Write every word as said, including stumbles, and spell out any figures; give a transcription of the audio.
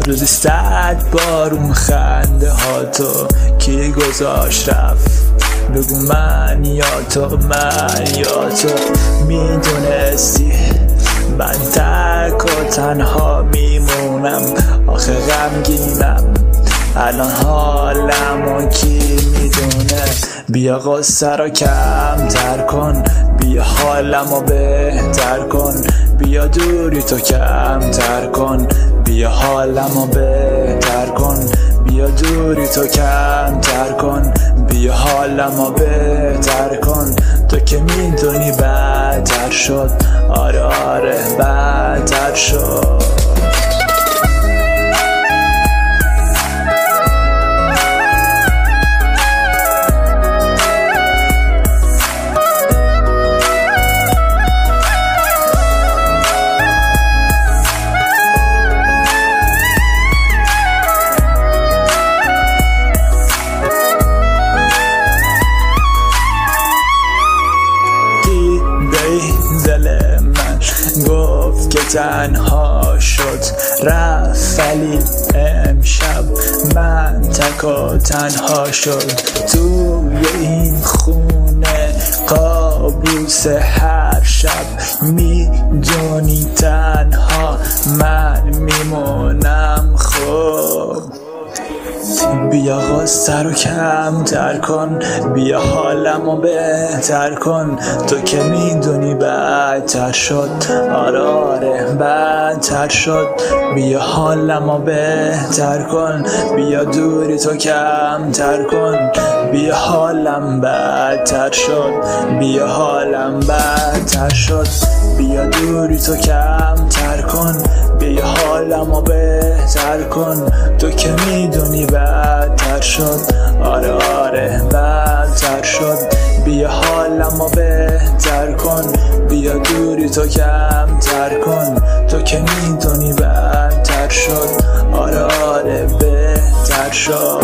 روزی صد بار اون خنده ها تو کی گذاشت رفت؟ بگو من یا تو، من یا تو. میدونستی من تک و تنها میمونم، آخه غمگینم الان حالمو کی میدونه؟ بیا غصه رو کم تر کن، بیا حالمو بهتر کن، بیا دوری تو کم تر کن، بیا حالمو بهتر کن، بیا دوری تو کم تر کن، بیا حالمو بهتر کن. تو که میدونی بدتر شد، آره آره بدتر شد. دل من گفت که تنها شد رفت، ولی امشب من تک و تنها شد. توی این خونه قابوس هر شب، میدونی تنها من میمونم. خب بیا غصه رو کم تر کن، بیا حالمو بهتر کن. تو که میدونی بدتر شد، آره آره بدتر شد. بیا حالمو بهتر کن، بیا دوری تو کم تر کن، بیا حالم بدتر شد، بیا حالم بدتر شد. بیا دوری تو کم تر کن، بیا حالمو بهتر کن. تو که میدونی بدتر شد، آره آره بدتر شد. بیا حالمو بهتر کن، بیا دوری تو کم تر کن. تو که میدونی بدتر شد، آره آره بهتر شد.